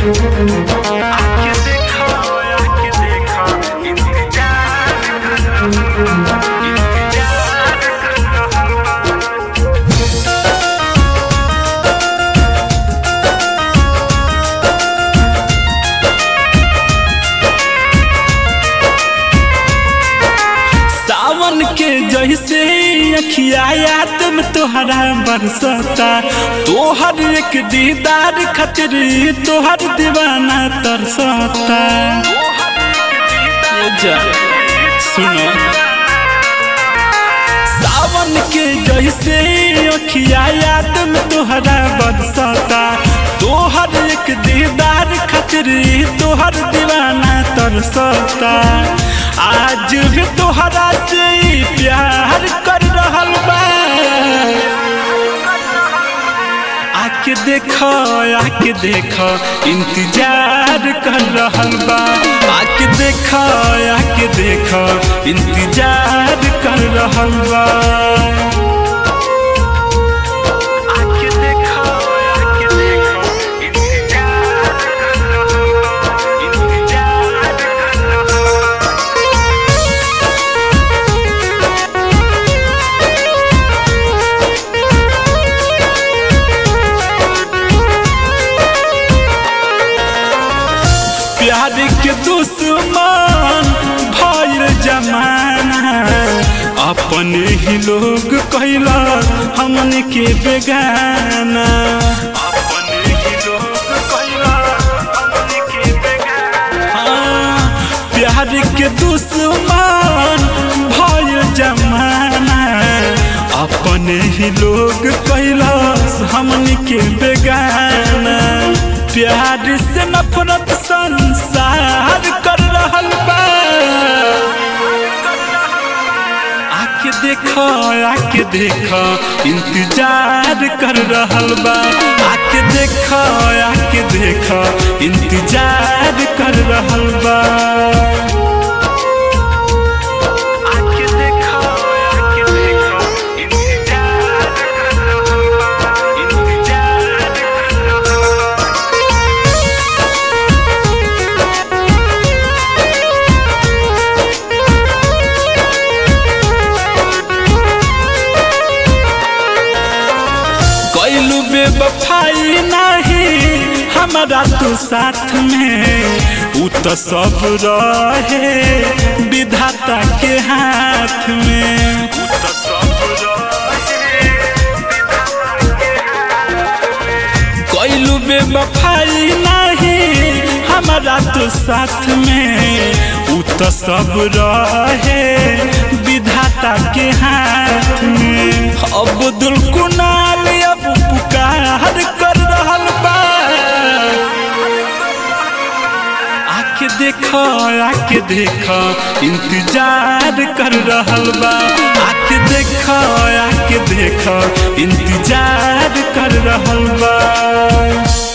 आके देखो इंतजार कर सावन के जैसे अखिया याद में तोहरा बरसता, तोहर एक दीदार खातिर तोहर दीवाना तरसता। सुनो सावन के जैसे अखिया याद में तोहरा बरसता, तोहर एक दीदार खातिर तोहर दीवाना तरसता। आज भी तोहरा से प्यार कर रहल बा, आके देखो इंतजार कर रहल बा। आके देखो इंतजार कर रहल बा। प्यार के दुश्मन भइल जमाना, अपने ही लोग कहला हमन के बेगाना। प्यार के दुश्मन भइल जमाना, अपने ही लोग कहला हमन के बेगाना। प्यार से नफरत संसार कर रहल बा, आके देखो इंतजार कर रहल बा। आके देखो इंतजार कर रहल बा। बेवफाई नहीं हमारा तो साथ में, उ तो सब रहे विधाता के हाथ में। कोइलू बेवफाई नहीं हमारा तो साथ में, उ तो सब रहे विधाता के हाथ में। अब्दुल कुनाल अब पुकार कर रहल बा, आके देखो इंतजार कर रहल बा। आके देखो इंतजार कर रहल बा।